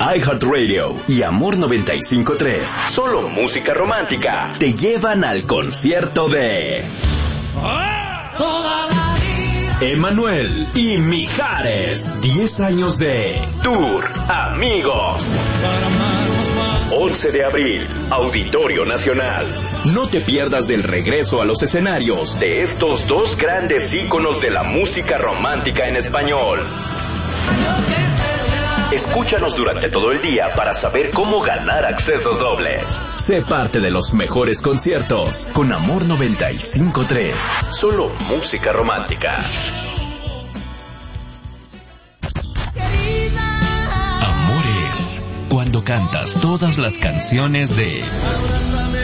iHeartRadio y Amor 95.3, solo música romántica, te llevan al concierto de Emmanuel y Mijares. 10 años de Tour Amigos. 11 de abril, Auditorio Nacional. No te pierdas del regreso a los escenarios de estos dos grandes íconos de la música romántica en español. Escúchanos durante todo el día para saber cómo ganar accesos dobles. Sé parte de los mejores conciertos con Amor 95.3. Solo música romántica. Amor es cuando cantas todas las canciones de